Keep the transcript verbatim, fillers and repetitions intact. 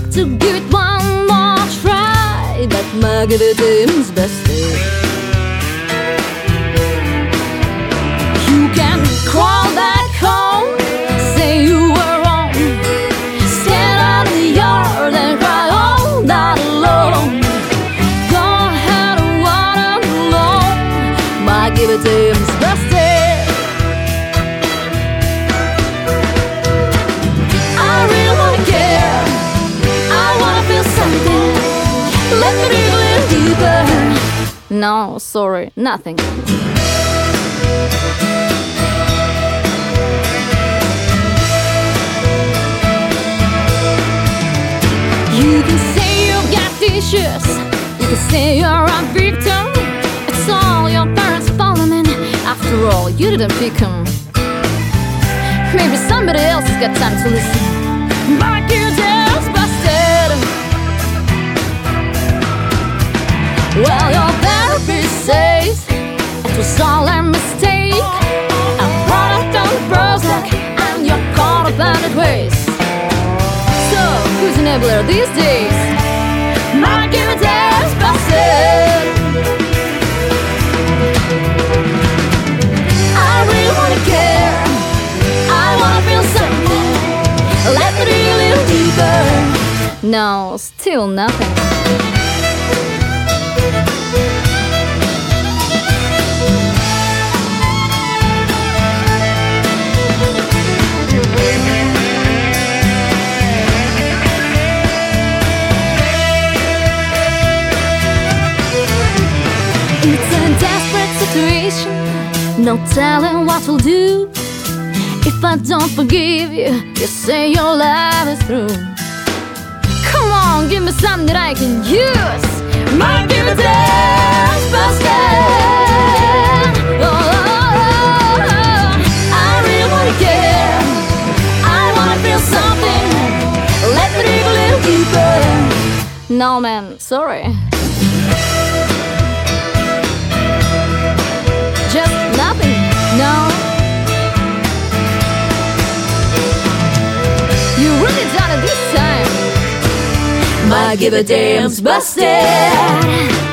to give it one more try, but my give it is busted. You can crawl back home, say you were wrong, stand out in the yard and cry all night long. Go ahead and water alone, my give it is busted. Let me dig a little deeper. No, sorry, nothing. You can say you've got issues, you can say you're a victim. It's all your parents' fault, I mean, after all, you didn't pick them. Maybe somebody else has got time to listen. My kid's ass busted. Well, your therapist says it was all a mistake. I'm product of the Prozac and you're caught up in it ways. So, who's an enabler these days? My give ass busted. I really wanna care, I wanna feel something. Let me dig a little deeper. No, still nothing. It's a desperate situation, no telling what we'll do. If I don't forgive you, you say your love is through. Come on, give me something that I can use. My give it is busted. Oh, oh, oh, I really wanna care, I wanna feel something. Let me dig a little deeper. No man, sorry. Just nothing, no. You really done it this time. My give a damn's busted.